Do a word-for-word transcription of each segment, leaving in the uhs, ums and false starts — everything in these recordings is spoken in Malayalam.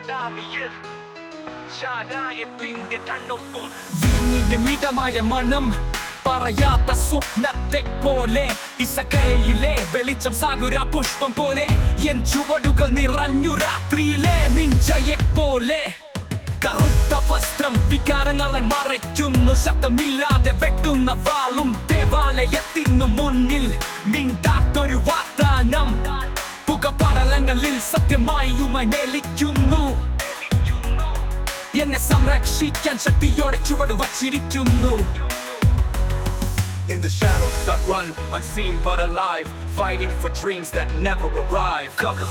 ചാടാവിയിൽ ചാടായത്തിന്റെ തണ്ണൊപ്പം വീടിന്റെ മിതമായ മണം പറയാത്ത സ്വപ്നത്തെ പോലെ ഇസക്കയിലെ വെളിച്ചം സാഗുര പുഷ്പം പോലെ എൻ ചുവടുകൾ നിറഞ്ഞു രാത്രിയിലെ നിഞ്ചയെ പോലെ കറുത്ത വസ്ത്രം വികാരങ്ങളെ മറയ്ക്കുന്നു ശബ്ദമില്ലാതെ വെട്ടുന്ന വാളും ദേവാലയത്തിനു മുന്നിൽ മിണ്ടാത്തൊരു വാഗ്ദാനം പുകപടലങ്ങളിൽ സത്യമായുമായി നിലയ്ക്കുന്നു എന്നെ സംരക്ഷിക്കാൻ ശക്തിയോടെ ചുവട് വച്ചിരിക്കുന്നു. In the shadows I run, unseen but alive, fighting for dreams that never arrive.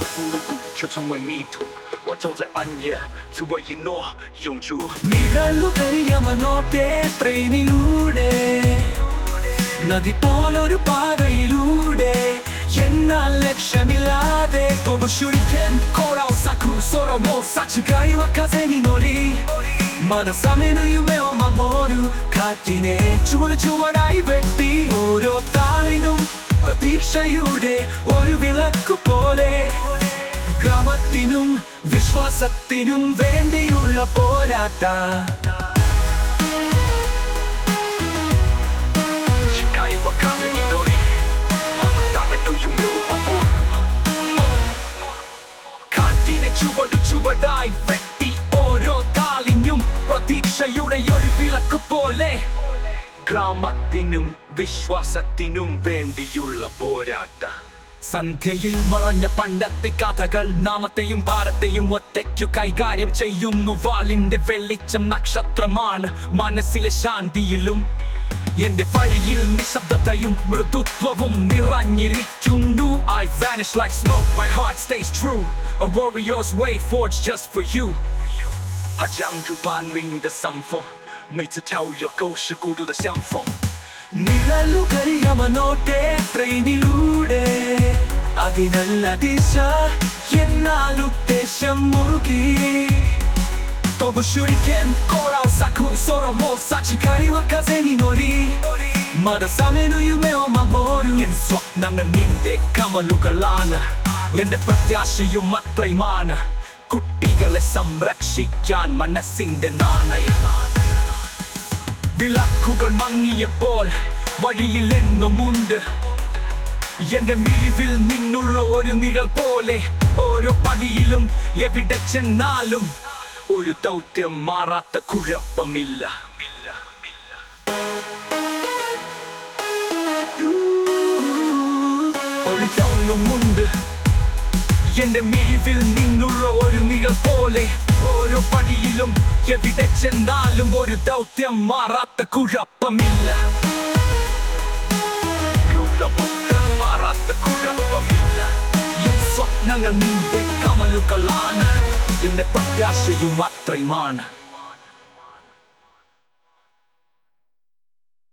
നിഴലുകറിയമനോട്ടെ ട്രെയിനിലൂടെ നദി പോലൊരു പാതയിലൂടെ എന്നാൽ ലക്ഷ്യമില്ലാതെ Shuriken, Korao, Saku, Soromo, Sachigai wa kaze ni nori Manasame no yume o mamoru Kati ne chuvara chuvarai vetti Oro talinum pratheekshayude oru vilakku pole Gramathinum vishwasathinum vendiyulla poratta Shikai wa kaze ni nori Manasame no yume o mamoru ചുവടു ചുവടായി വെട്ടി ഓരോ താളിഞ്ഞും പ്രതീക്ഷയുടെ ഒരു വിളക്ക് പോലെ ഗ്രാമത്തിനും വിശ്വാസത്തിനും വേണ്ടിയുള്ള പോരാട്ട സന്ധ്യയിൽ മറഞ്ഞ പണ്ടത്തെ കഥകൾ നാമത്തെയും ഭാരത്തെയും ഒറ്റയ്ക്കു കൈകാര്യം ചെയ്യുന്നു വാളിന്റെ വെളിച്ചം നക്ഷത്രമാണ് മനസ്സിലെ ശാന്തിയിലും എന്റെ വഴിയിൽ നിശബ്ദതയും മൃദുത്വവും നിറഞ്ഞിരിക്കുന്നു I vanish like smoke, my heart stays true A warrior's way forged just for you A将主把你的伤风每次跳跃都是孤独的相逢 നിഴലുകറിയമനോട്ടെ ട്രെയിനിലൂടെ അതിനല്ല ദിശ എന്നാൽ ഉദ്ദേശം മുറുകി Shuriken, Korao, Saku, Soromo, Sachigai wa kaze ni nori Manasame no yume o mamoru എൻ സ്വപ്നങ്ങൾ നിന്റെ കമലുകളാണ് എന്റെ പ്രത്യാശയും അത്രയുമാണ് കുട്ടികളെ സംരക്ഷിക്കാൻ മനസ്സിന്റെ നാണയമാണ് വിളക്കുകൾ മങ്ങിയപ്പോൾ വഴിയിൽ എന്നുമുണ്ട് എന്റെ മിഴിവിൽ നിന്നുള്ള ഒരു നിഴൽ പോലെ ഓരോ പടിയിലും എവിടെ ചെന്നാലും ഒരു ദൗത്യം മാറാത്ത കുഴപ്പമില്ല ഒരു ദൗത്യമുണ്ട് എന്റെ മിഴിവിൽ നിന്നുള്ള ഒരു നിഴൽ പോലെ ഓരോ പടിയിലും എവിടെ ചെന്നാലും ഒരു ദൗത്യം മാറാത്ത കുഴപ്പമില്ല മാറാത്ത കുഴപ്പമില്ല എൻ സ്വപ്നങ്ങൾ നിന്റെ കമലുകളാണ് എന്റെ പ്രത്യാശയും അത്രയുമാണ്